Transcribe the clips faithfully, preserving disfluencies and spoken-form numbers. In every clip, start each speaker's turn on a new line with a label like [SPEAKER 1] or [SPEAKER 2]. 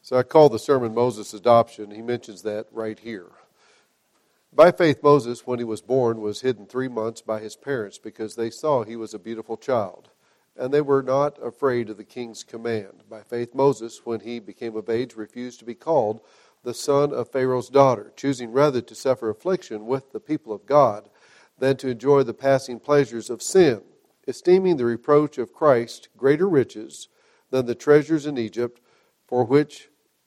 [SPEAKER 1] So I call the sermon Moses' Adoption. He mentions that right here. By faith, Moses, when he was born, was hidden three months by his parents because they saw he was a beautiful child, and they were not afraid of the king's command. By faith, Moses, when he became of age, refused to be called the son of Pharaoh's daughter, choosing rather to suffer affliction with the people of God than to enjoy the passing pleasures of sin, esteeming the reproach of Christ greater riches than the treasures in Egypt, for which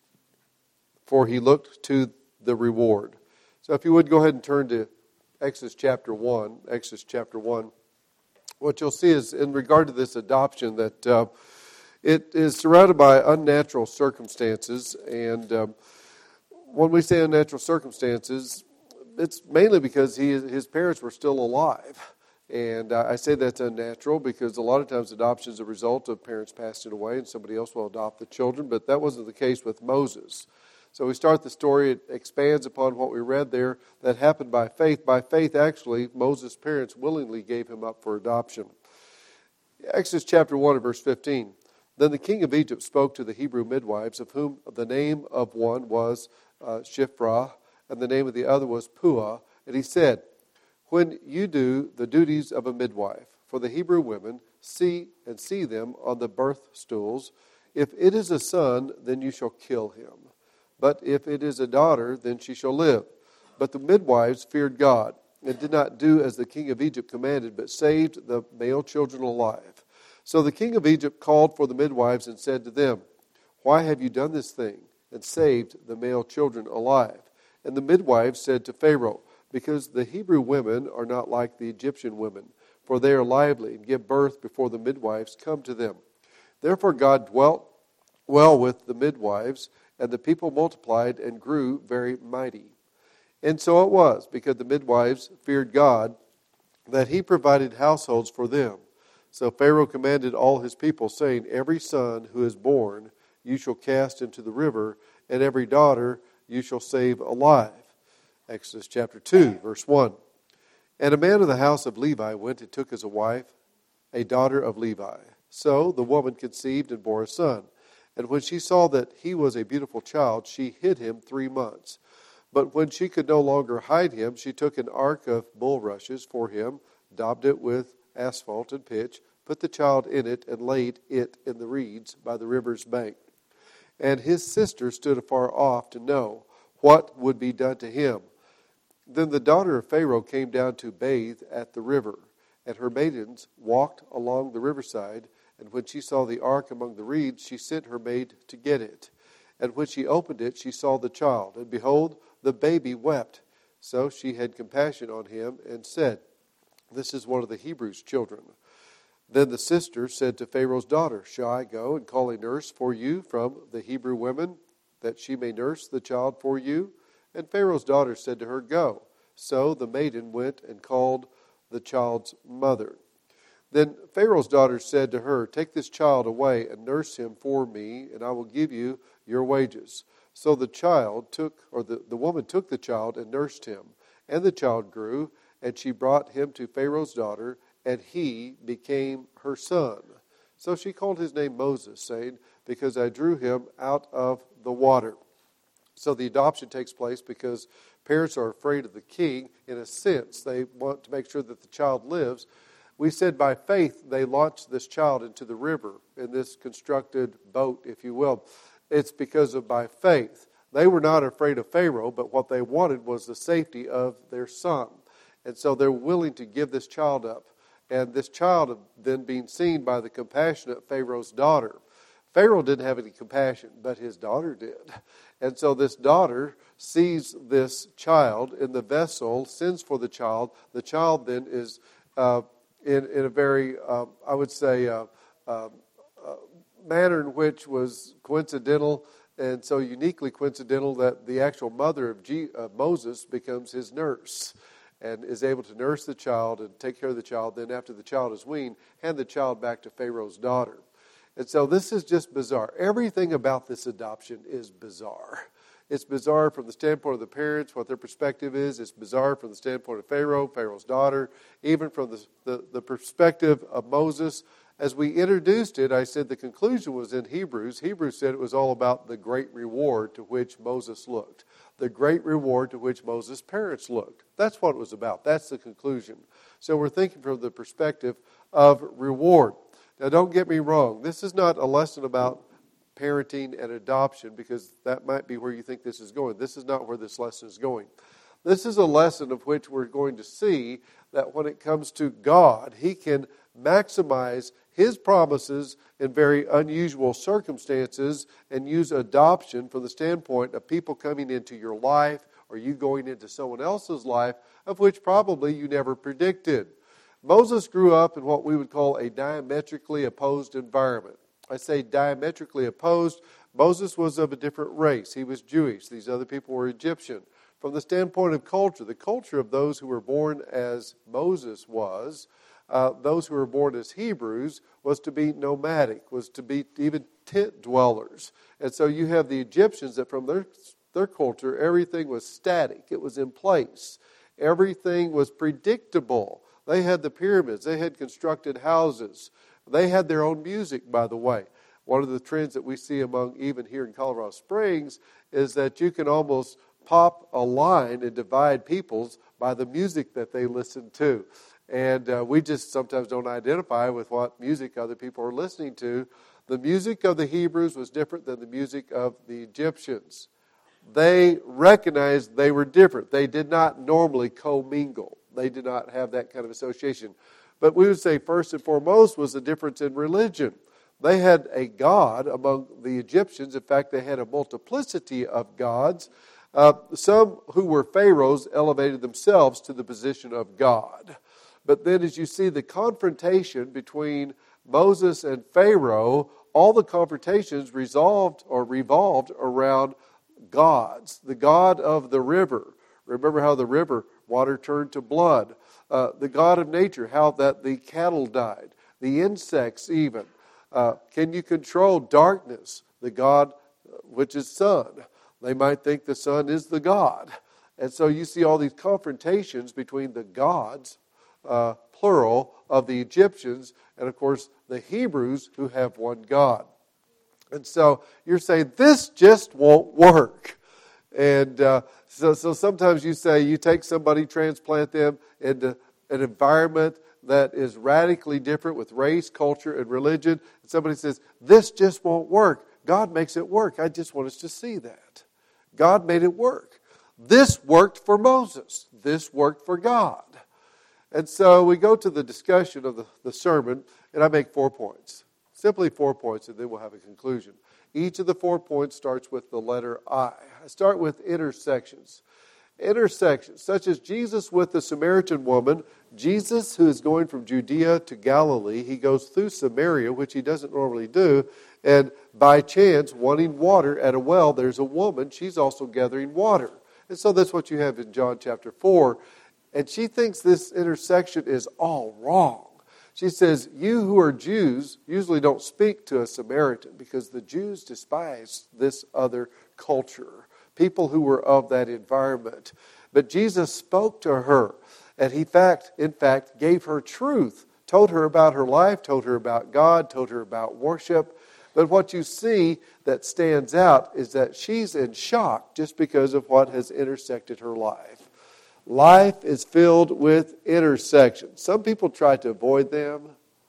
[SPEAKER 1] for he looked to the reward. So if you would go ahead and turn to Exodus chapter one. Exodus chapter one. What you'll see is in regard to this adoption that uh, it is surrounded by unnatural circumstances. And um, when we say unnatural circumstances, it's mainly because he his parents were still alive. And uh, I say that's unnatural because a lot of times adoption is a result of parents passing away and somebody else will adopt the children. But that wasn't the case with Moses. So we start the story, it expands upon what we read there, that happened by faith. By faith, actually, Moses' parents willingly gave him up for adoption. Exodus chapter one and verse fifteen. Then the king of Egypt spoke to the Hebrew midwives, of whom the name of one was uh, Shiphrah, and the name of the other was Puah. And he said, when you do the duties of a midwife for the Hebrew women, see and see them on the birth stools. If it is a son, then you shall kill him. But if it is a daughter, then she shall live. But the midwives feared God, and did not do as the king of Egypt commanded, but saved the male children alive. So the king of Egypt called for the midwives and said to them, why have you done this thing, and saved the male children alive? And the midwives said to Pharaoh, because the Hebrew women are not like the Egyptian women, for they are lively, and give birth before the midwives come to them. Therefore God dwelt well with the midwives, and the people multiplied and grew very mighty. And so it was, because the midwives feared God, that he provided households for them. So Pharaoh commanded all his people, saying, every son who is born you shall cast into the river, and every daughter you shall save alive. Exodus chapter two, verse one. And a man of the house of Levi went and took as a wife a daughter of Levi. So the woman conceived and bore a son. And when she saw that he was a beautiful child, she hid him three months. But when she could no longer hide him, she took an ark of bulrushes for him, daubed it with asphalt and pitch, put the child in it, and laid it in the reeds by the river's bank. And his sister stood afar off to know what would be done to him. Then the daughter of Pharaoh came down to bathe at the river, and her maidens walked along the riverside. And when she saw the ark among the reeds, she sent her maid to get it. And when she opened it, she saw the child. And behold, the baby wept. So she had compassion on him and said, this is one of the Hebrews' children. Then the sister said to Pharaoh's daughter, shall I go and call a nurse for you from the Hebrew women, that she may nurse the child for you? And Pharaoh's daughter said to her, go. So the maiden went and called the child's mother. Then Pharaoh's daughter said to her, take this child away and nurse him for me, and I will give you your wages. So the child took, or the, the woman took the child and nursed him. And the child grew, and she brought him to Pharaoh's daughter, and he became her son. So she called his name Moses, saying, because I drew him out of the water. So the adoption takes place because parents are afraid of the king. In a sense, they want to make sure that the child lives. We said by faith they launched this child into the river in this constructed boat, if you will. It's because of by faith. They were not afraid of Pharaoh, but what they wanted was the safety of their son. And so they're willing to give this child up. And this child then being seen by the compassionate Pharaoh's daughter. Pharaoh didn't have any compassion, but his daughter did. And so this daughter sees this child in the vessel, sends for the child. The child then is... Uh, In, in a very, uh, I would say, uh, uh, uh, manner in which was coincidental, and so uniquely coincidental that the actual mother of G, uh, Moses becomes his nurse and is able to nurse the child and take care of the child. Then after the child is weaned, hand the child back to Pharaoh's daughter. And so this is just bizarre. Everything about this adoption is bizarre. It's bizarre from the standpoint of the parents, what their perspective is. It's bizarre from the standpoint of Pharaoh, Pharaoh's daughter. Even from the, the, the perspective of Moses, As we introduced it, I said the conclusion was in Hebrews. Hebrews said it was all about the great reward to which Moses looked. The great reward to which Moses' parents looked. That's what it was about. That's the conclusion. So we're thinking from the perspective of reward. Now don't get me wrong. This is not a lesson about parenting and adoption, because that might be where you think this is going. This is not where this lesson is going. This is a lesson of which we're going to see that when it comes to God, He can maximize His promises in very unusual circumstances and use adoption from the standpoint of people coming into your life or you going into someone else's life, of which probably you never predicted. Moses grew up in what we would call a diametrically opposed environment. I say diametrically opposed. Moses was of a different race. He was Jewish. These other people were Egyptian. From the standpoint of culture, the culture of those who were born as Moses was, uh, those who were born as Hebrews, was to be nomadic, was to be even tent dwellers. And so you have the Egyptians that from their, their culture, everything was static. It was in place. Everything was predictable. They had the pyramids. They had constructed houses. They had their own music, by the way. One of the trends that we see among, even here in Colorado Springs, is that you can almost pop a line and divide peoples by the music that they listen to. And uh, we just sometimes don't identify with what music other people are listening to. The music of the Hebrews was different than the music of the Egyptians. They recognized they were different. They did not normally commingle. They did not have that kind of association. But we would say first and foremost was the difference in religion. They had a god among the Egyptians. In fact, they had a multiplicity of gods. Uh, some who were pharaohs elevated themselves to the position of God. But then as you see the confrontation between Moses and Pharaoh, all the confrontations resolved or revolved around gods. The god of the river. Remember how the river water turned to blood. Uh, the god of nature, how that the cattle died. The insects even. Uh, can you control darkness? The god, which is sun. They might think the sun is the god. And so you see all these confrontations between the gods, uh, plural, of the Egyptians, and of course the Hebrews who have one God. And so you're saying, this just won't work. And uh, so, so sometimes you say, you take somebody, transplant them into an environment that is radically different with race, culture, and religion. And somebody says, this just won't work. God makes it work. I just want us to see that. God made it work. This worked for Moses. This worked for God. And so we go to the discussion of the, the sermon, and I make four points. Simply four points, and then we'll have a conclusion. Each of the four points starts with the letter I. I start with intersections. Intersections, such as Jesus with the Samaritan woman. Jesus, who is going from Judea to Galilee, he goes through Samaria, which he doesn't normally do, and by chance, wanting water at a well, there's a woman, she's also gathering water. And so that's what you have in John chapter four. And she thinks this intersection is all wrong. She says, you who are Jews usually don't speak to a Samaritan because the Jews despise this other culture, people who were of that environment. But Jesus spoke to her, and he fact, in fact gave her truth, told her about her life, told her about God, told her about worship. But what you see that stands out is that she's in shock just because of what has intersected her life. Life is filled with intersections. Some people try to avoid them,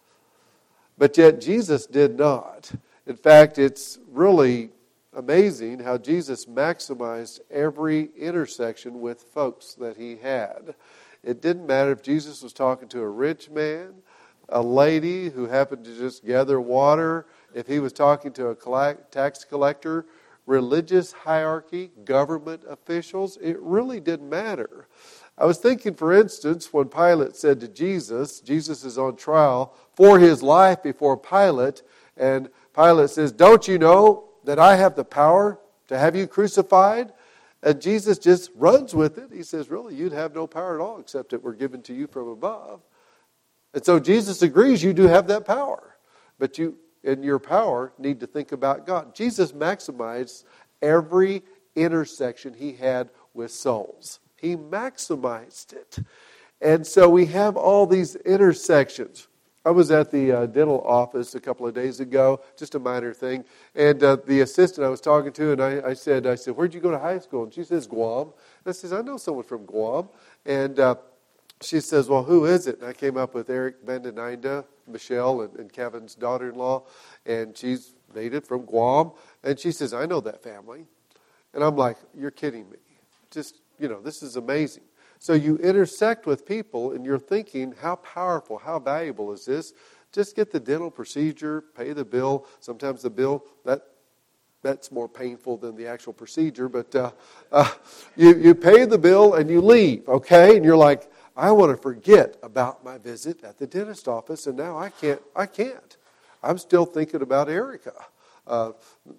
[SPEAKER 1] but yet Jesus did not. In fact, it's really amazing how Jesus maximized every intersection with folks that he had. It didn't matter if Jesus was talking to a rich man, a lady who happened to just gather water, if he was talking to a tax collector, religious hierarchy, government officials. It really didn't matter. I was thinking, for instance, when Pilate said to Jesus, Jesus is on trial for his life before Pilate, and Pilate says, don't you know that I have the power to have you crucified? And Jesus just runs with it. He says, really, you'd have no power at all except it were given to you from above. And so Jesus agrees you do have that power. But you, in your power, need to think about God. Jesus maximized every intersection he had with souls. He maximized it. And so we have all these intersections. I was at the uh, dental office a couple of days ago, just a minor thing, and uh, the assistant I was talking to, and I, I said, I said, where'd you go to high school? And she says, Guam. And I says, I know someone from Guam. And uh, she says, well, who is it? And I came up with Eric Bendeninda, Michelle, and, and Kevin's daughter-in-law, and she's native from Guam. And she says, I know that family. And I'm like, you're kidding me. Just, you know, this is amazing. So you intersect with people and you're thinking, how powerful, how valuable is this? Just get the dental procedure, pay the bill. Sometimes the bill, that that's more painful than the actual procedure. But uh, uh, you, you pay the bill and you leave, okay? And you're like, I want to forget about my visit at the dentist office, and now I can't. I can't. I'm still thinking about Erica, uh,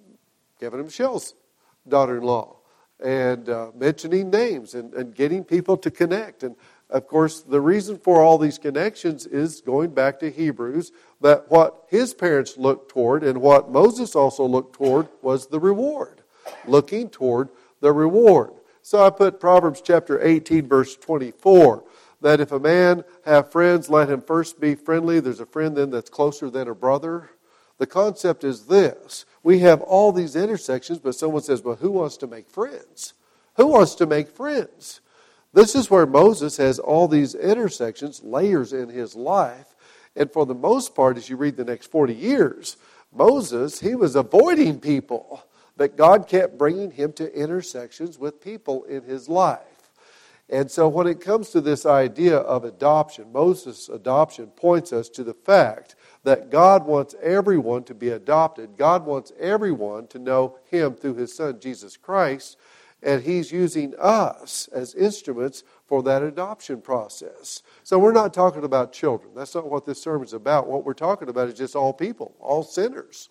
[SPEAKER 1] Kevin and Michelle's daughter-in-law. And uh, mentioning names and, and getting people to connect. And, of course, the reason for all these connections is going back to Hebrews, that what his parents looked toward and what Moses also looked toward was the reward. Looking toward the reward. So I put Proverbs chapter eighteen, verse twenty-four, that if a man have friends, let him first be friendly. There's a friend then that's closer than a brother. The concept is this. We have all these intersections, but someone says, well, who wants to make friends? Who wants to make friends? This is where Moses has all these intersections, layers in his life. And for the most part, as you read the next forty years, Moses, he was avoiding people. But God kept bringing him to intersections with people in his life. And so when it comes to this idea of adoption, Moses' adoption points us to the fact that God wants everyone to be adopted. God wants everyone to know Him through His Son, Jesus Christ. And He's using us as instruments for that adoption process. So we're not talking about children. That's not what this sermon's about. What we're talking about is just all people, all sinners.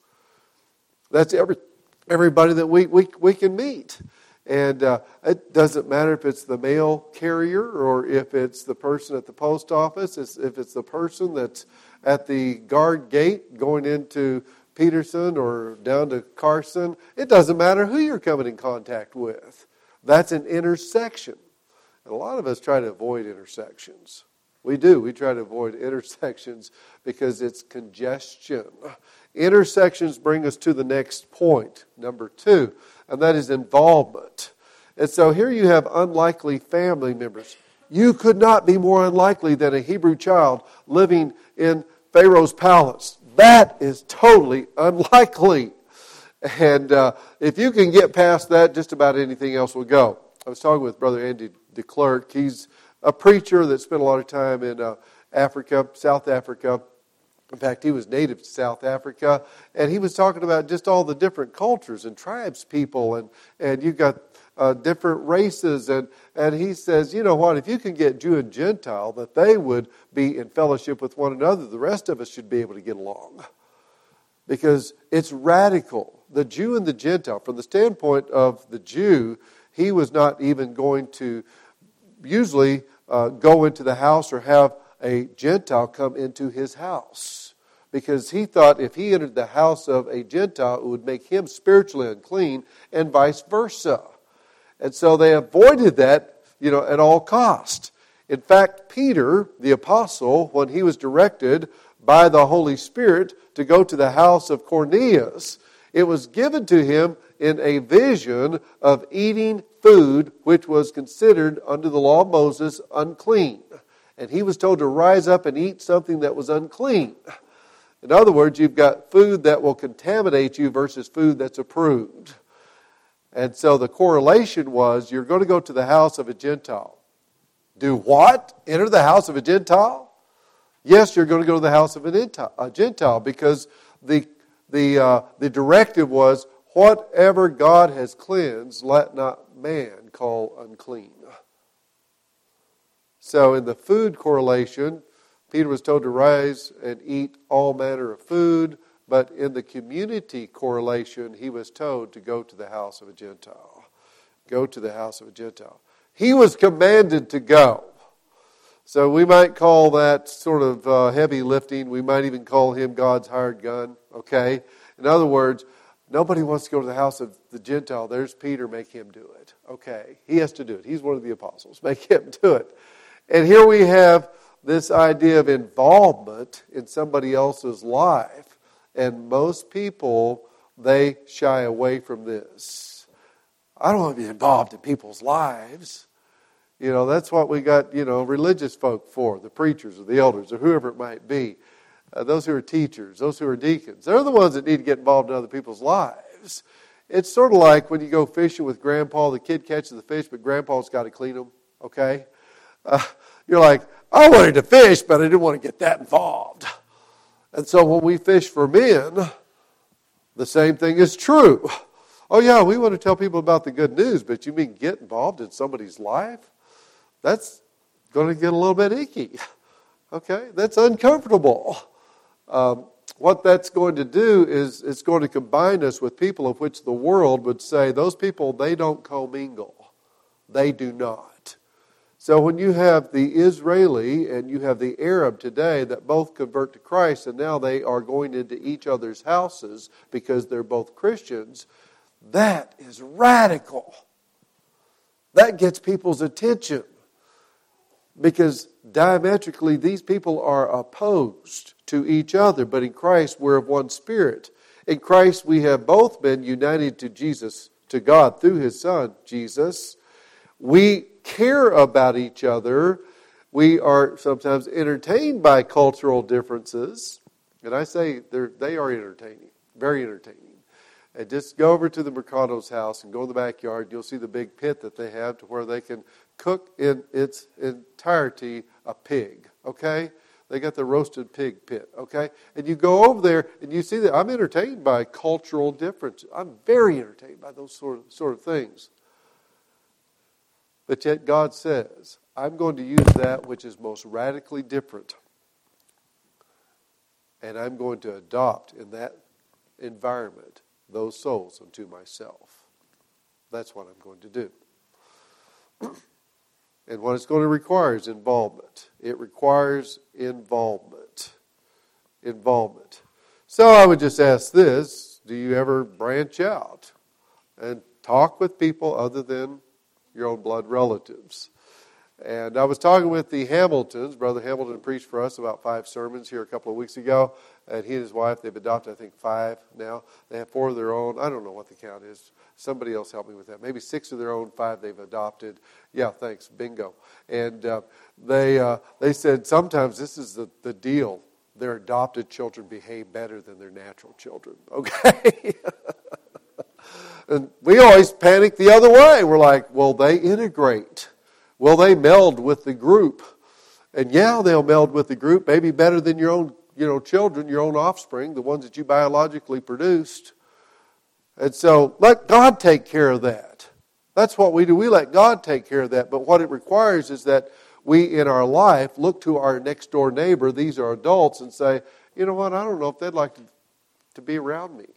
[SPEAKER 1] That's every everybody that we, we, we can meet. And uh, it doesn't matter if it's the mail carrier or if it's the person at the post office, it's, if it's the person that's at the guard gate going into Peterson or down to Carson. It doesn't matter who you're coming in contact with. That's an intersection. And a lot of us try to avoid intersections. We do. We try to avoid intersections because it's congestion. Intersections bring us to the next point, number two, and that is involvement. And so here you have unlikely family members. You could not be more unlikely than a Hebrew child living in Pharaoh's palace. That is totally unlikely. And uh, if you can get past that, just about anything else will go. I was talking with Brother Andy DeClerc. He's a preacher that spent a lot of time in uh, Africa, South Africa. In fact, he was native to South Africa. And he was talking about just all the different cultures and tribes people. And, and you've got uh, different races. And, and he says, you know what, if you can get Jew and Gentile, that they would be in fellowship with one another, the rest of us should be able to get along. Because it's radical. The Jew and the Gentile, from the standpoint of the Jew, he was not even going to usually uh, go into the house or have a Gentile come into his house. Because he thought if he entered the house of a Gentile, it would make him spiritually unclean and vice versa. And so they avoided that, you know, at all cost. In fact, Peter, the apostle, when he was directed by the Holy Spirit to go to the house of Cornelius, it was given to him in a vision of eating food which was considered under the law of Moses unclean. And he was told to rise up and eat something that was unclean. In other words, you've got food that will contaminate you versus food that's approved. And so the correlation was, you're going to go to the house of a Gentile. Do what? Enter the house of a Gentile? Yes, you're going to go to the house of a Gentile because the the uh, the directive was, whatever God has cleansed, let not man call unclean. So in the food correlation, Peter was told to rise and eat all manner of food, but in the community correlation, he was told to go to the house of a Gentile. Go to the house of a Gentile. He was commanded to go. So we might call that sort of uh, heavy lifting. We might even call him God's hired gun, okay? In other words, nobody wants to go to the house of the Gentile. There's Peter, make him do it. Okay, he has to do it. He's one of the apostles. Make him do it. And here we have this idea of involvement in somebody else's life. And most people, they shy away from this. I don't want to be involved in people's lives. You know, that's what we got, you know, religious folk for, the preachers or the elders or whoever it might be. Uh, those who are teachers, those who are deacons. They're the ones that need to get involved in other people's lives. It's sort of like when you go fishing with Grandpa, the kid catches the fish, but Grandpa's got to clean them, okay? Uh, you're like, I wanted to fish, but I didn't want to get that involved. And so when we fish for men, the same thing is true. Oh yeah, we want to tell people about the good news, but you mean get involved in somebody's life? That's going to get a little bit icky. Okay, that's uncomfortable. Um, what that's going to do is it's going to combine us with people of which the world would say, those people, they don't commingle. They do not. So when you have the Israeli and you have the Arab today that both convert to Christ and now they are going into each other's houses because they're both Christians, that is radical. That gets people's attention because diametrically these people are opposed to each other, but in Christ we're of one spirit. In Christ we have both been united to Jesus, to God through His Son, Jesus. We care about each other. We are sometimes entertained by cultural differences. And I say they're, they are entertaining, very entertaining. And just go over to the Mercado's house and go in the backyard. You'll see the big pit that they have to where they can cook in its entirety a pig, okay? They got the roasted pig pit, okay? And you go over there and you see that I'm entertained by cultural differences. I'm very entertained by those sort of, sort of things. But yet God says, I'm going to use that which is most radically different. And I'm going to adopt in that environment those souls unto myself. That's what I'm going to do. And what it's going to require is involvement. It requires involvement. Involvement. So I would just ask this, do you ever branch out and talk with people other than your own blood relatives? And I was talking with the Hamiltons. Brother Hamilton preached for us about five sermons here a couple of weeks ago. And he and his wife, they've adopted, I think, five now. They have four of their own. I don't know what the count is. Somebody else help me with that. Maybe six of their own, five they've adopted. Yeah, thanks. Bingo. And uh, they uh, they said sometimes this is the, the deal. Their adopted children behave better than their natural children. Okay? And we always panic the other way. We're like, will they integrate? Will they meld with the group? And yeah, they'll meld with the group, maybe better than your own, you know, children, your own offspring, the ones that you biologically produced. And so let God take care of that. That's what we do. We let God take care of that. But what it requires is that we, in our life, look to our next door neighbor, these are adults, and say, you know what, I don't know if they'd like to, to be around me.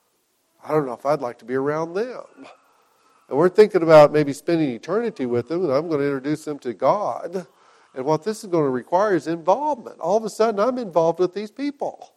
[SPEAKER 1] I don't know if I'd like to be around them. And we're thinking about maybe spending eternity with them, and I'm going to introduce them to God. And what this is going to require is involvement. All of a sudden, I'm involved with these people.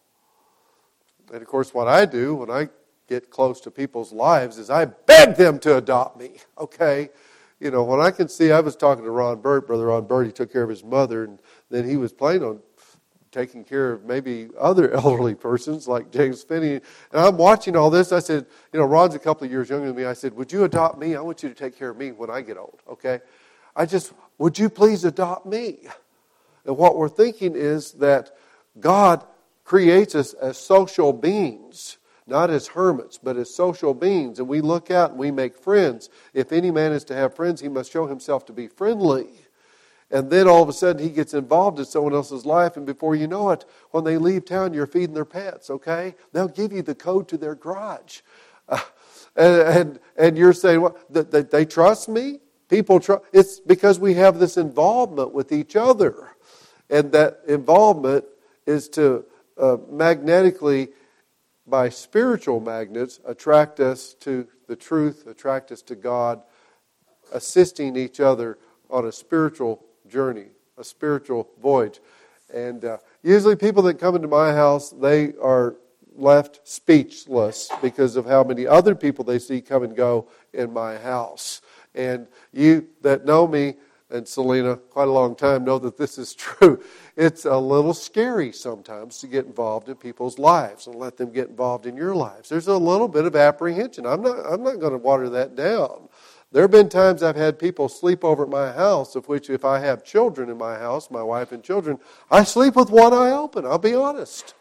[SPEAKER 1] And of course, what I do when I get close to people's lives is I beg them to adopt me, okay? You know, when I can see, I was talking to Ron Burt, Brother Ron Burt, he took care of his mother, and then he was planning on taking care of maybe other elderly persons like James Finney. And I'm watching all this. I said, you know, Ron's a couple of years younger than me. I said, would you adopt me? I want you to take care of me when I get old, okay? I just, would you please adopt me? And what we're thinking is that God creates us as social beings, not as hermits, but as social beings. And we look out and we make friends. If any man is to have friends, he must show himself to be friendly. And then all of a sudden he gets involved in someone else's life, and before you know it, when they leave town, you're feeding their pets, okay? They'll give you the code to their garage. Uh, and, and and you're saying, well, they, they trust me? People trust. It's because we have this involvement with each other. And that involvement is to uh, magnetically, by spiritual magnets, attract us to the truth, attract us to God, assisting each other on a spiritual journey, a spiritual voyage. And uh, usually people that come into my house, they are left speechless because of how many other people they see come and go in my house. And you that know me and Selena, quite a long time, know that this is true. It's a little scary sometimes to get involved in people's lives and let them get involved in your lives. There's a little bit of apprehension. I'm not, I'm not going to water that down. There have been times I've had people sleep over at my house, of which if I have children in my house, my wife and children, I sleep with one eye open. I'll be honest.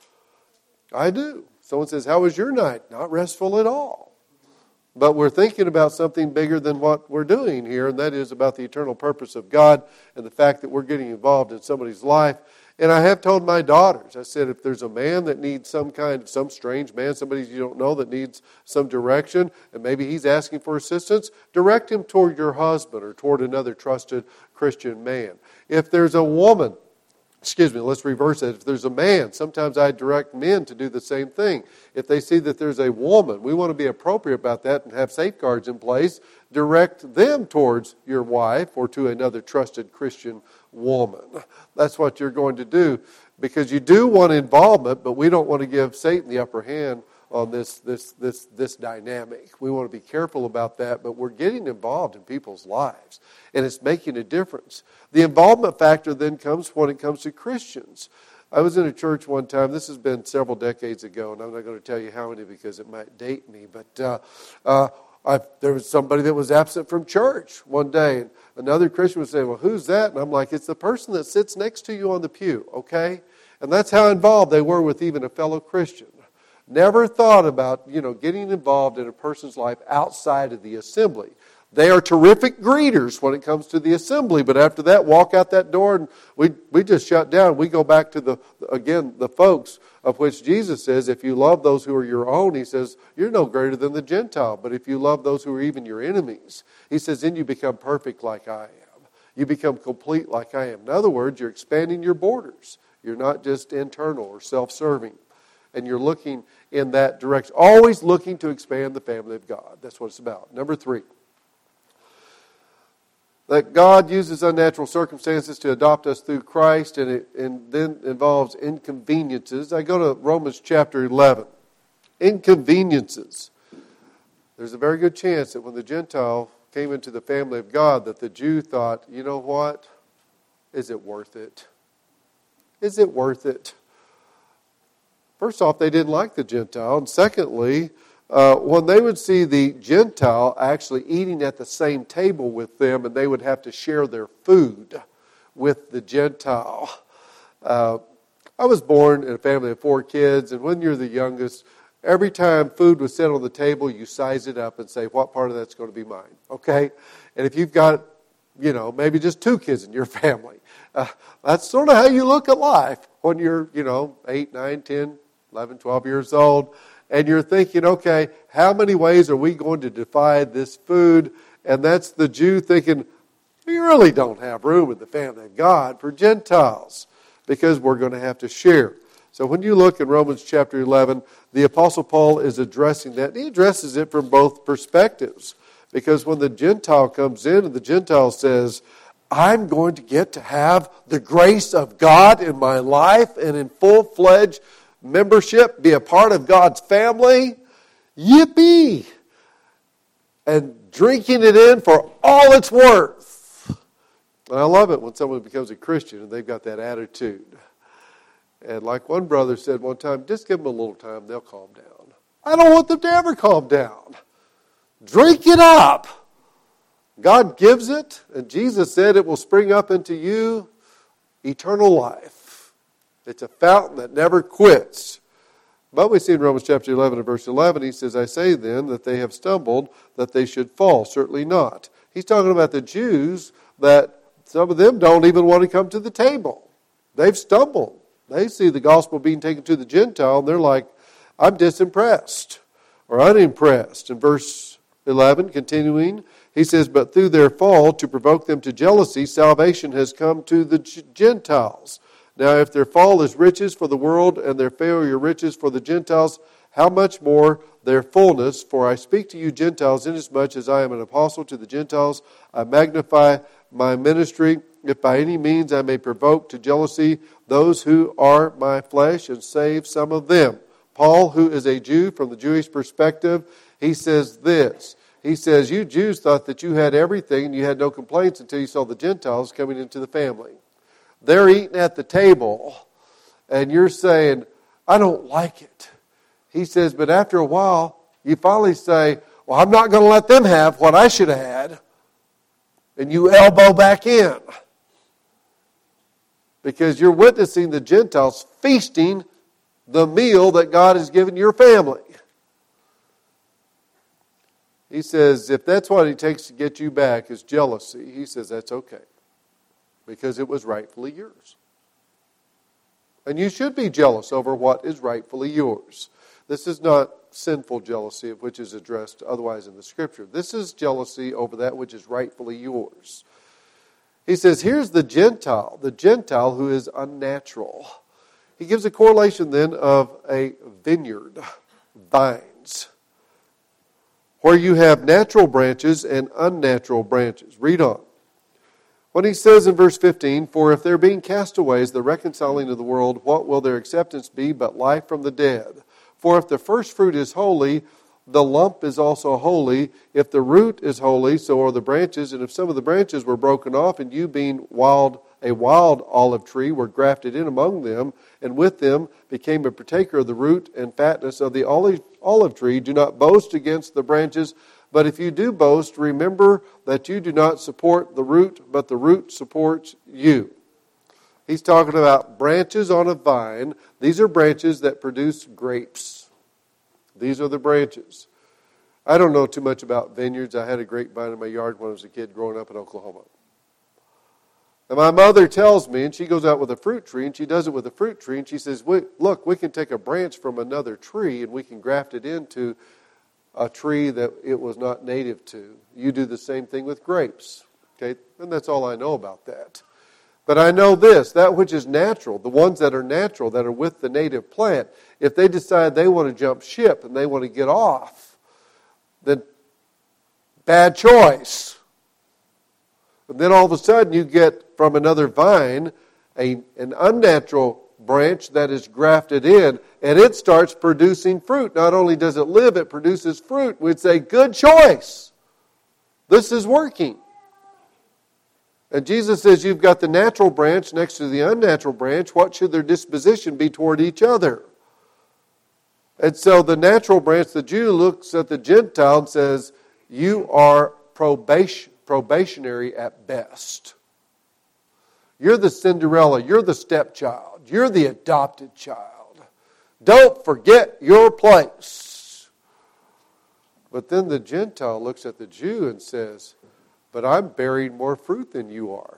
[SPEAKER 1] I do. Someone says, how was your night? Not restful at all. But we're thinking about something bigger than what we're doing here, and that is about the eternal purpose of God and the fact that we're getting involved in somebody's life. And I have told my daughters, I said, if there's a man that needs some kind of, some strange man, somebody you don't know that needs some direction, and maybe he's asking for assistance, direct him toward your husband or toward another trusted Christian man. If there's a woman, excuse me, let's reverse that. If there's a man, sometimes I direct men to do the same thing. If they see that there's a woman, we want to be appropriate about that and have safeguards in place. Direct them towards your wife or to another trusted Christian woman. That's what you're going to do, because you do want involvement, but we don't want to give Satan the upper hand on this this this this dynamic. We want to be careful about that, but we're getting involved in people's lives, and it's making a difference. The involvement factor then comes when it comes to Christians. I was in a church one time, this has been several decades ago, and I'm not going to tell you how many because it might date me, but uh, uh, I, there was somebody that was absent from church one day, and another Christian would say, well, who's that? And I'm like, it's the person that sits next to you on the pew, okay? And that's how involved they were with even a fellow Christian. Never thought about, you know, getting involved in a person's life outside of the assembly. They are terrific greeters when it comes to the assembly, but after that, walk out that door and we we just shut down. We go back to the, again, the folks of which Jesus says, if you love those who are your own, he says, you're no greater than the Gentile. But if you love those who are even your enemies, he says, then you become perfect like I am. You become complete like I am. In other words, you're expanding your borders. You're not just internal or self-serving. And you're looking in that direction. Always looking to expand the family of God. That's what it's about. Number three. That God uses unnatural circumstances to adopt us through Christ, and it and then involves inconveniences. I go to Romans chapter eleven. Inconveniences. There's a very good chance that when the Gentile came into the family of God, that the Jew thought, you know what? Is it worth it? Is it worth it? First off, they didn't like the Gentile. And secondly, uh, when they would see the Gentile actually eating at the same table with them, and they would have to share their food with the Gentile. Uh, I was born in a family of four kids, and when you're the youngest, every time food was set on the table, you size it up and say, what part of that's going to be mine? Okay? And if you've got, you know, maybe just two kids in your family, uh, that's sort of how you look at life when you're, you know, eight, nine, ten, eleven, twelve years old, and you're thinking, okay, how many ways are we going to divide this food? And that's the Jew thinking, we really don't have room in the family of God for Gentiles because we're going to have to share. So when you look in Romans chapter eleven, the Apostle Paul is addressing that. And he addresses it from both perspectives. Because when the Gentile comes in and the Gentile says, I'm going to get to have the grace of God in my life and in full-fledged membership, be a part of God's family, yippee! And drinking it in for all it's worth. And I love it when someone becomes a Christian and they've got that attitude. And like one brother said one time, just give them a little time, they'll calm down. I don't want them to ever calm down. Drink it up. God gives it, and Jesus said it will spring up into you eternal life. It's a fountain that never quits. But we see in Romans chapter eleven and verse eleven, he says, I say then that they have stumbled, that they should fall. Certainly not. He's talking about the Jews that some of them don't even want to come to the table. They've stumbled. They see the gospel being taken to the Gentile, and they're like, I'm disimpressed or unimpressed. In verse eleven, continuing, he says, but through their fall, to provoke them to jealousy, salvation has come to the Gentiles. Now, if their fall is riches for the world and their failure riches for the Gentiles, how much more their fullness? For I speak to you Gentiles, inasmuch as I am an apostle to the Gentiles, I magnify my ministry, if by any means I may provoke to jealousy those who are my flesh and save some of them. Paul, who is a Jew from the Jewish perspective, he says this. He says, you Jews thought that you had everything and you had no complaints until you saw the Gentiles coming into the family. They're eating at the table, and you're saying, I don't like it. He says, but after a while, you finally say, well, I'm not going to let them have what I should have had. And you elbow back in. Because you're witnessing the Gentiles feasting the meal that God has given your family. He says, if that's what it takes to get you back is jealousy, he says that's okay. Because it was rightfully yours. And you should be jealous over what is rightfully yours. This is not sinful jealousy, of which is addressed otherwise in the Scripture. This is jealousy over that which is rightfully yours. He says, here's the Gentile, the Gentile who is unnatural. He gives a correlation then of a vineyard, vines, where you have natural branches and unnatural branches. Read on. When he says in verse fifteen, for if they're being castaways, the reconciling of the world, what will their acceptance be but life from the dead? For if the first fruit is holy, the lump is also holy. If the root is holy, so are the branches. And if some of the branches were broken off, and you being wild, a wild olive tree, were grafted in among them, and with them became a partaker of the root and fatness of the olive, olive tree, do not boast against the branches. But if you do boast, remember that you do not support the root, but the root supports you. He's talking about branches on a vine. These are branches that produce grapes. These are the branches. I don't know too much about vineyards. I had a grapevine in my yard when I was a kid growing up in Oklahoma. And my mother tells me, and she goes out with a fruit tree, and she does it with a fruit tree, and she says, look, we can take a branch from another tree, and we can graft it into a tree that it was not native to. You do the same thing with grapes. Okay, and that's all I know about that. But I know this, that which is natural, the ones that are natural, that are with the native plant, if they decide they want to jump ship and they want to get off, then bad choice. And then all of a sudden you get from another vine a, an unnatural branch that is grafted in, and it starts producing fruit. Not only does it live, it produces fruit. We'd say, good choice. This is working. And Jesus says you've got the natural branch next to the unnatural branch. What should their disposition be toward each other? And so the natural branch, the Jew, looks at the Gentile and says, you are probation, probationary at best. You're the Cinderella. You're the stepchild. You're the adopted child. Don't forget your place. But then the Gentile looks at the Jew and says, but I'm bearing more fruit than you are.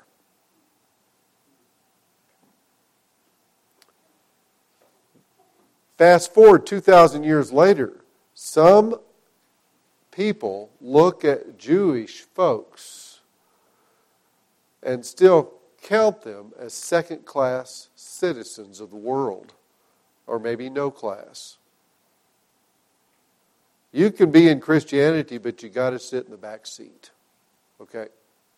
[SPEAKER 1] Fast forward two thousand years later, some people look at Jewish folks and still count them as second-class citizens of the world, or maybe no class. You can be in Christianity, but you got to sit in the back seat. Okay?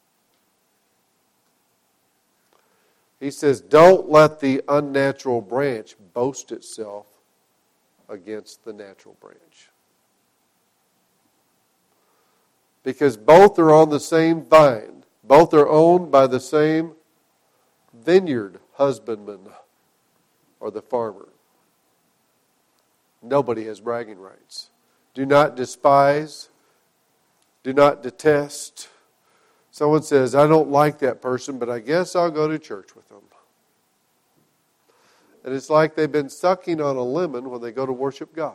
[SPEAKER 1] He says, don't let the unnatural branch boast itself against the natural branch. Because both are on the same vine. Both are owned by the same vineyard husbandman or the farmer. Nobody has bragging rights. Do not despise. Do not detest. Someone says, I don't like that person, but I guess I'll go to church with them. And it's like they've been sucking on a lemon when they go to worship God.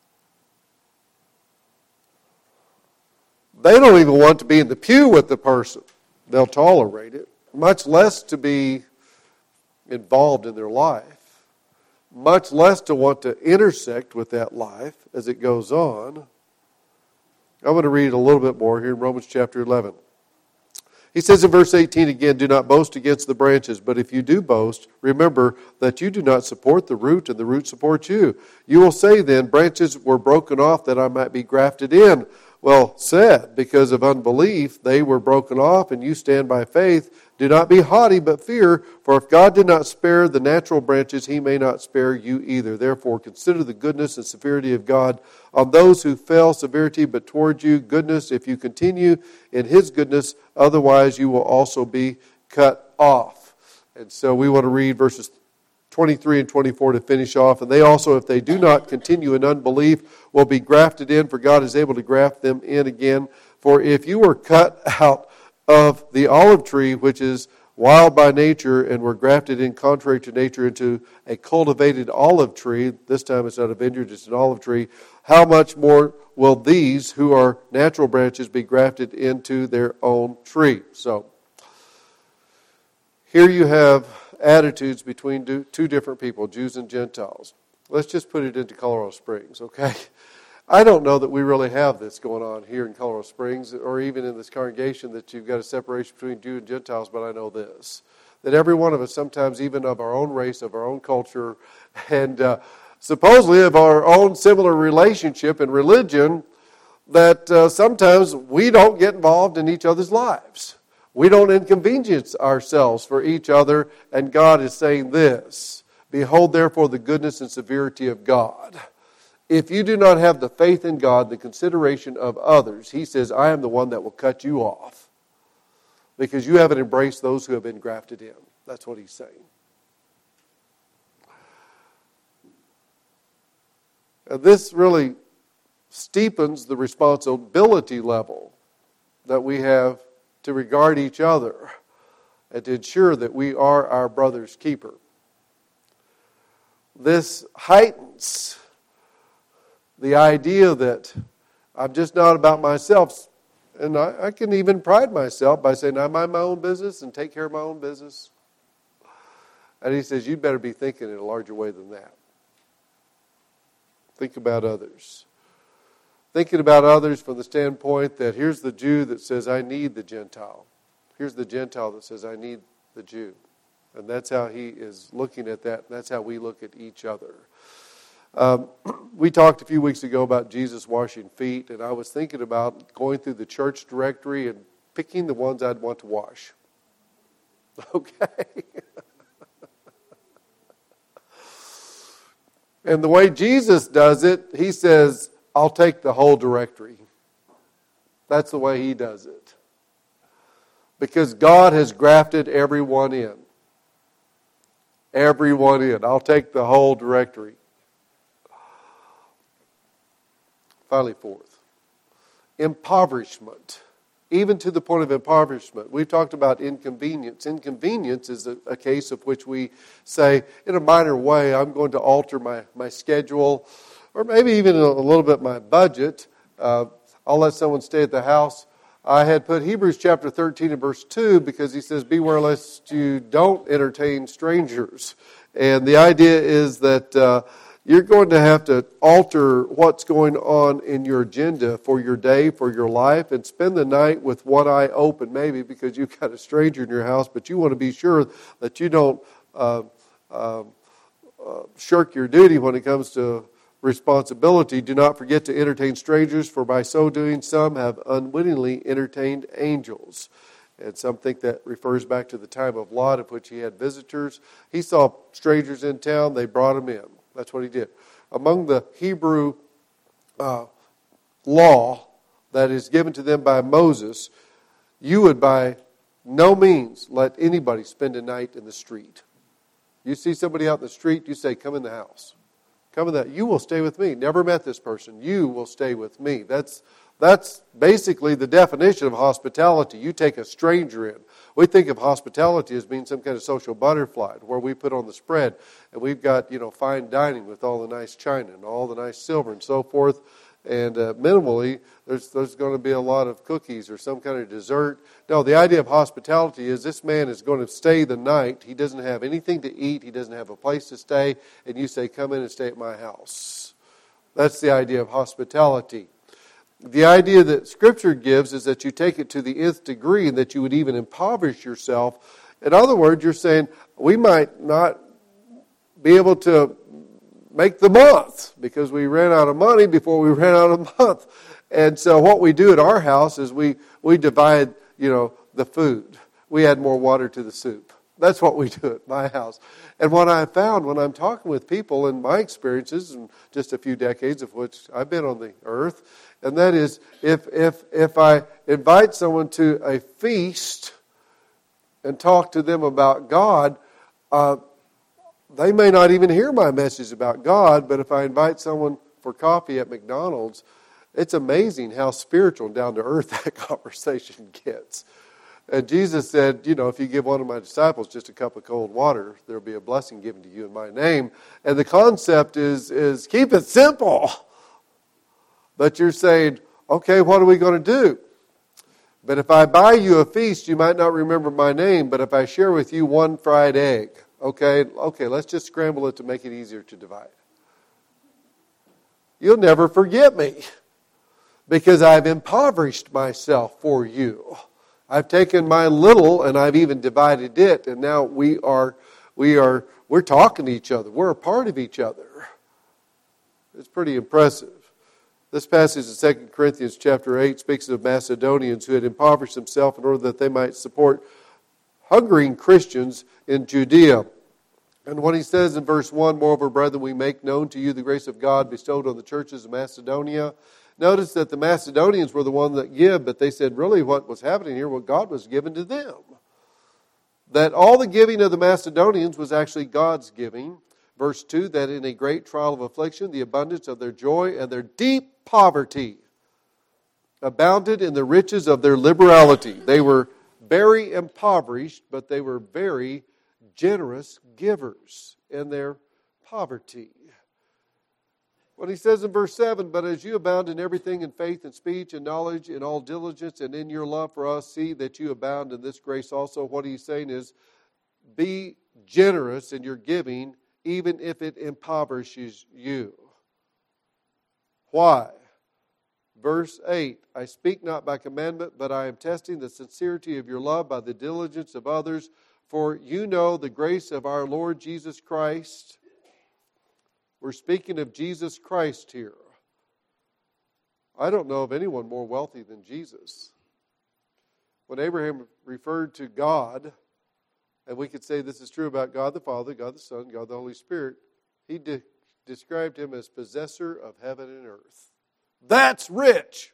[SPEAKER 1] They don't even want to be in the pew with the person. They'll tolerate it, much less to be involved in their life, much less to want to intersect with that life as it goes on. I'm going to read a little bit more here in Romans chapter eleven. He says in verse eighteen again, do not boast against the branches, but if you do boast, remember that you do not support the root, and the root supports you. You will say then, branches were broken off that I might be grafted in. Well said, because of unbelief they were broken off, and you stand by faith. Do not be haughty, but fear, for if God did not spare the natural branches, he may not spare you either. Therefore, consider the goodness and severity of God on those who fell, severity, but toward you goodness, if you continue in his goodness, otherwise you will also be cut off. And so we want to read verses twenty-three and twenty-four to finish off. And they also, if they do not continue in unbelief, will be grafted in, for God is able to graft them in again. For if you were cut out of the olive tree, which is wild by nature, and were grafted in contrary to nature into a cultivated olive tree, this time it's not a vineyard, it's an olive tree, how much more will these who are natural branches be grafted into their own tree? So, here you have attitudes between two different people, Jews and Gentiles. Let's just put it into Colorado Springs, okay? I don't know that we really have this going on here in Colorado Springs, or even in this congregation, that you've got a separation between Jew and Gentiles, but I know this, that every one of us, sometimes even of our own race, of our own culture, and uh, supposedly of our own similar relationship and religion, that uh, sometimes we don't get involved in each other's lives. We don't inconvenience ourselves for each other, and God is saying this, behold therefore the goodness and severity of God. If you do not have the faith in God, the consideration of others, he says, I am the one that will cut you off because you haven't embraced those who have been grafted in. That's what he's saying. And this really steepens the responsibility level that we have to regard each other and to ensure that we are our brother's keeper. This heightens the idea that I'm just not about myself. And I, I can even pride myself by saying, I mind my own business and take care of my own business. And he says, you better be thinking in a larger way than that. Think about others. Thinking about others from the standpoint that here's the Jew that says, I need the Gentile. Here's the Gentile that says, I need the Jew. And that's how he is looking at that. And that's how we look at each other. Um, we talked a few weeks ago about Jesus washing feet, and I was thinking about going through the church directory and picking the ones I'd want to wash. Okay? And the way Jesus does it, he says, I'll take the whole directory. That's the way he does it. Because God has grafted everyone in. Everyone in. I'll take the whole directory. Finally, fourth, impoverishment. Even to the point of impoverishment. We've talked about inconvenience. Inconvenience is a, a case of which we say, in a minor way, I'm going to alter my, my schedule, or maybe even a, a little bit my budget. Uh, I'll let someone stay at the house. I had put Hebrews chapter thirteen and verse two because he says, beware lest you don't entertain strangers. And the idea is that uh, you're going to have to alter what's going on in your agenda for your day, for your life, and spend the night with one eye open, maybe because you've got a stranger in your house, but you want to be sure that you don't uh, uh, uh, shirk your duty when it comes to responsibility. Do not forget to entertain strangers, for by so doing some have unwittingly entertained angels. And some think that refers back to the time of Lot, of which he had visitors. He saw strangers in town, they brought them in. That's what he did. Among the Hebrew uh, law that is given to them by Moses, you would by no means let anybody spend a night in the street. You see somebody out in the street, you say, come in the house. Come in that. You will stay with me. Never met this person. You will stay with me. That's That's basically the definition of hospitality. You take a stranger in. We think of hospitality as being some kind of social butterfly, where we put on the spread, and we've got, you know, fine dining with all the nice china and all the nice silver and so forth. And uh, minimally, there's there's going to be a lot of cookies or some kind of dessert. No, the idea of hospitality is this man is going to stay the night. He doesn't have anything to eat. He doesn't have a place to stay. And you say, come in and stay at my house. That's the idea of hospitality. The idea that Scripture gives is that you take it to the nth degree and that you would even impoverish yourself. In other words, you're saying, we might not be able to make the month because we ran out of money before we ran out of month. And so what we do at our house is we, we divide, you know, the food. We add more water to the soup. That's what we do at my house. And what I found when I'm talking with people in my experiences, and just a few decades of which I've been on the earth, and that is if if if I invite someone to a feast and talk to them about God, uh, they may not even hear my message about God, but if I invite someone for coffee at McDonald's, it's amazing how spiritual and down to earth that conversation gets. And Jesus said, you know, if you give one of my disciples just a cup of cold water, there'll be a blessing given to you in my name. And the concept is, is keep it simple. But you're saying, okay, what are we going to do? But if I buy you a feast, you might not remember my name, but if I share with you one fried egg, okay, okay, let's just scramble it to make it easier to divide. You'll never forget me because I've impoverished myself for you. I've taken my little and I've even divided it, and now we are we are we're talking to each other. We're a part of each other. It's pretty impressive. This passage in Second Corinthians chapter eight speaks of Macedonians who had impoverished themselves in order that they might support hungering Christians in Judea. And what he says in verse one, moreover, brethren, we make known to you the grace of God bestowed on the churches of Macedonia. Notice that the Macedonians were the one that give, but they said really what was happening here, what God was given to them. That all the giving of the Macedonians was actually God's giving. Verse two, that in a great trial of affliction, the abundance of their joy and their deep poverty abounded in the riches of their liberality. They were very impoverished, but they were very generous givers in their poverty. When he says in verse seven, but as you abound in everything in faith and speech and knowledge, in all diligence and in your love for us, see that you abound in this grace also. What he's saying is, be generous in your giving, even if it impoverishes you. Why? Verse eight, I speak not by commandment, but I am testing the sincerity of your love by the diligence of others. For you know the grace of our Lord Jesus Christ. We're speaking of Jesus Christ here. I don't know of anyone more wealthy than Jesus. When Abraham referred to God, and we could say this is true about God the Father, God the Son, God the Holy Spirit, he de- described him as possessor of heaven and earth. That's rich.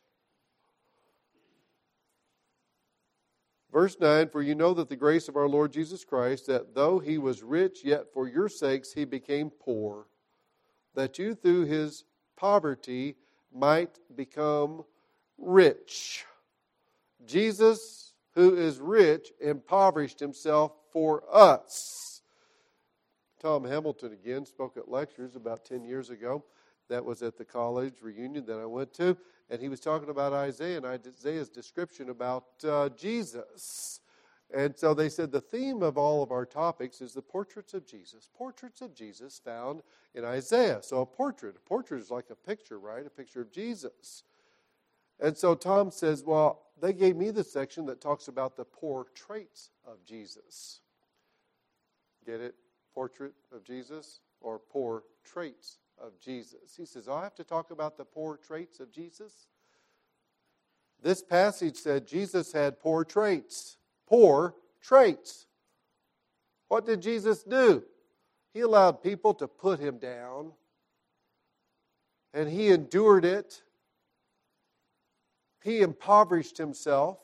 [SPEAKER 1] Verse nine, for you know that the grace of our Lord Jesus Christ, that though he was rich, yet for your sakes he became poor, that you through his poverty might become rich. Jesus, who is rich, impoverished himself for us. Tom Hamilton again spoke at lectures about ten years ago. That was at the college reunion that I went to. And he was talking about Isaiah and Isaiah's description about uh, Jesus. And so they said the theme of all of our topics is the portraits of Jesus. Portraits of Jesus found in Isaiah. So a portrait. A portrait is like a picture, right? A picture of Jesus. And so Tom says, well, they gave me the section that talks about the poor traits of Jesus. Get it? Portrait of Jesus or poor traits of Jesus. He says, I have to talk about the poor traits of Jesus. This passage said Jesus had poor traits. Poor traits. What did Jesus do? He allowed people to put him down, and he endured it. He impoverished himself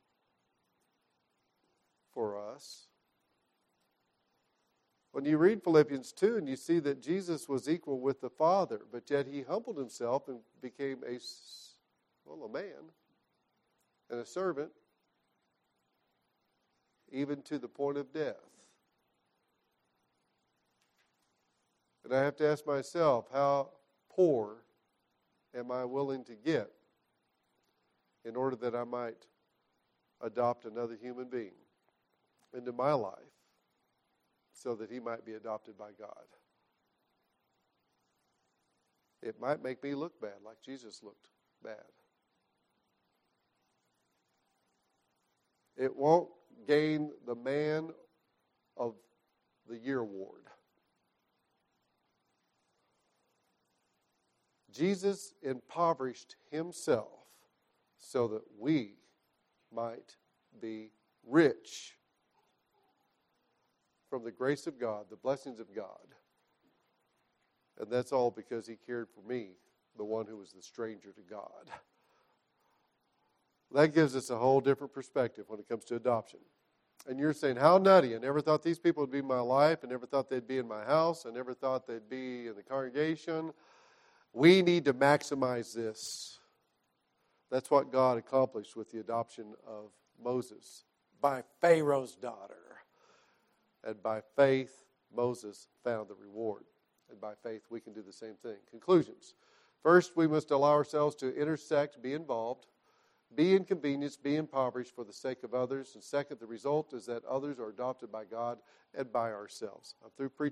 [SPEAKER 1] for us. When you read Philippians two and you see that Jesus was equal with the Father, but yet he humbled himself and became a, well, a man and a servant, even to the point of death. And I have to ask myself, how poor am I willing to get in order that I might adopt another human being into my life so that he might be adopted by God? It might make me look bad like Jesus looked bad. It won't gain the Man of the Year award. Jesus impoverished himself so that we might be rich from the grace of God, the blessings of God. And that's all because he cared for me, the one who was the stranger to God. That gives us a whole different perspective when it comes to adoption. And you're saying, how nutty. I never thought these people would be in my life. I never thought they'd be in my house. I never thought they'd be in the congregation. We need to maximize this. That's what God accomplished with the adoption of Moses by Pharaoh's daughter. And by faith, Moses found the reward. And by faith, we can do the same thing. Conclusions. First, we must allow ourselves to intersect, be involved, be inconvenienced, be impoverished for the sake of others. And second, the result is that others are adopted by God and by ourselves. I'm through preaching.